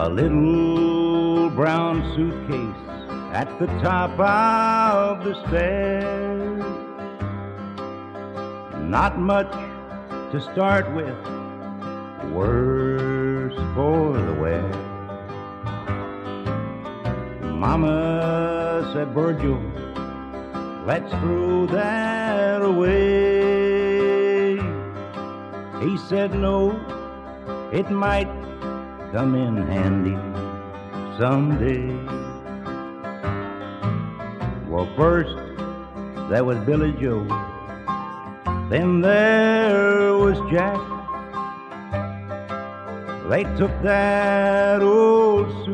a little brown suitcase at the top of the stairs. Not much to start with, worse for the wear. Mama said, Virgil, let's throw that away. He said, no, it might come in handy someday. Well, first there was Billy Joe, then there was Jack. They took that old